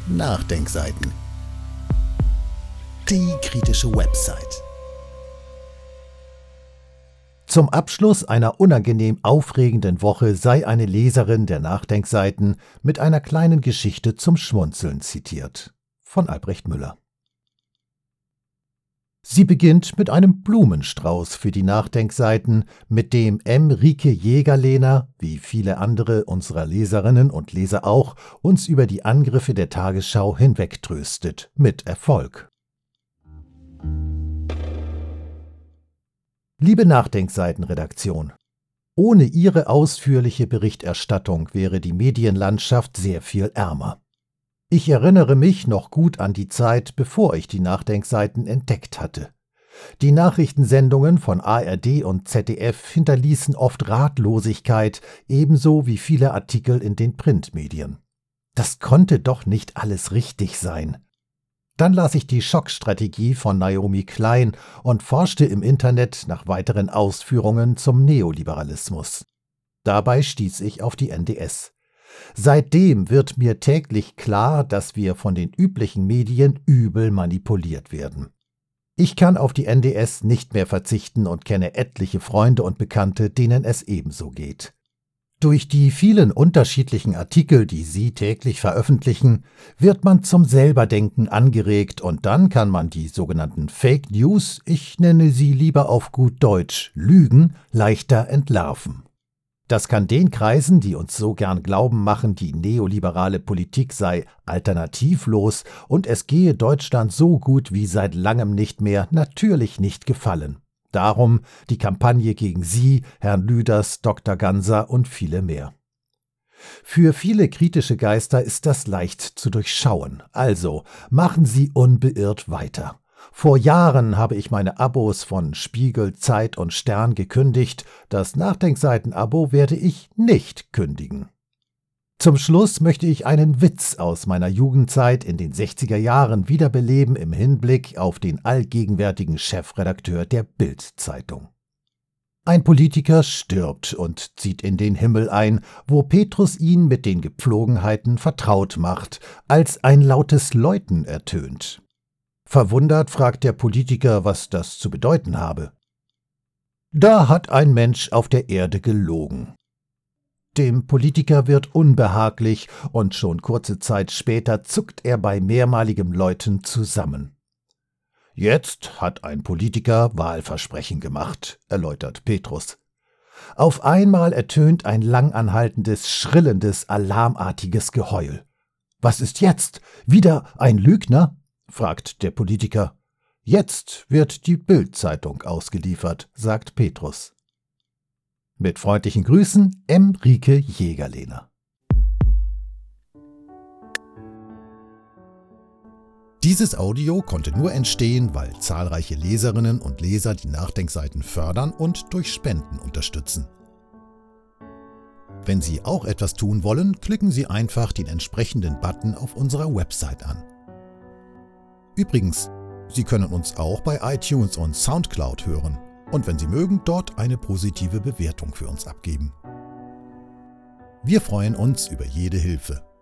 Nachdenkseiten. Die kritische Website. Zum Abschluss einer unangenehm aufregenden Woche sei eine Leserin der Nachdenkseiten mit einer kleinen Geschichte zum Schmunzeln zitiert. Von Albrecht Müller. Sie beginnt mit einem Blumenstrauß für die Nachdenkseiten, mit dem Rike Jägerlehner, wie viele andere unserer Leserinnen und Leser auch, uns über die Angriffe der Tagesschau hinwegtröstet, mit Erfolg. Liebe Nachdenkseitenredaktion, ohne Ihre ausführliche Berichterstattung wäre die Medienlandschaft sehr viel ärmer. Ich erinnere mich noch gut an die Zeit, bevor ich die Nachdenkseiten entdeckt hatte. Die Nachrichtensendungen von ARD und ZDF hinterließen oft Ratlosigkeit, ebenso wie viele Artikel in den Printmedien. Das konnte doch nicht alles richtig sein. Dann las ich die Schockstrategie von Naomi Klein und forschte im Internet nach weiteren Ausführungen zum Neoliberalismus. Dabei stieß ich auf die NDS. Seitdem wird mir täglich klar, dass wir von den üblichen Medien übel manipuliert werden. Ich kann auf die NDS nicht mehr verzichten und kenne etliche Freunde und Bekannte, denen es ebenso geht. Durch die vielen unterschiedlichen Artikel, die sie täglich veröffentlichen, wird man zum Selberdenken angeregt und dann kann man die sogenannten Fake News, ich nenne sie lieber auf gut Deutsch Lügen, leichter entlarven. Das kann den Kreisen, die uns so gern glauben machen, die neoliberale Politik sei alternativlos und es gehe Deutschland so gut wie seit langem nicht mehr, natürlich nicht gefallen. Darum die Kampagne gegen Sie, Herrn Lüders, Dr. Ganser und viele mehr. Für viele kritische Geister ist das leicht zu durchschauen, also machen Sie unbeirrt weiter. Vor Jahren habe ich meine Abos von Spiegel, Zeit und Stern gekündigt, das Nachdenkseiten-Abo werde ich nicht kündigen. Zum Schluss möchte ich einen Witz aus meiner Jugendzeit in den 60er Jahren wiederbeleben im Hinblick auf den allgegenwärtigen Chefredakteur der Bild-Zeitung. Ein Politiker stirbt und zieht in den Himmel ein, wo Petrus ihn mit den Gepflogenheiten vertraut macht, als ein lautes Läuten ertönt. Verwundert fragt der Politiker, was das zu bedeuten habe. Da hat ein Mensch auf der Erde gelogen. Dem Politiker wird unbehaglich und schon kurze Zeit später zuckt er bei mehrmaligem Läuten zusammen. Jetzt hat ein Politiker Wahlversprechen gemacht, erläutert Petrus. Auf einmal ertönt ein langanhaltendes, schrillendes, alarmartiges Geheul. Was ist jetzt? Wieder ein Lügner? Fragt der Politiker. Jetzt wird die Bild-Zeitung ausgeliefert, sagt Petrus. Mit freundlichen Grüßen, Rike Jägerlehner. Dieses Audio konnte nur entstehen, weil zahlreiche Leserinnen und Leser die Nachdenkseiten fördern und durch Spenden unterstützen. Wenn Sie auch etwas tun wollen, klicken Sie einfach den entsprechenden Button auf unserer Website an. Übrigens, Sie können uns auch bei iTunes und Soundcloud hören und wenn Sie mögen, dort eine positive Bewertung für uns abgeben. Wir freuen uns über jede Hilfe.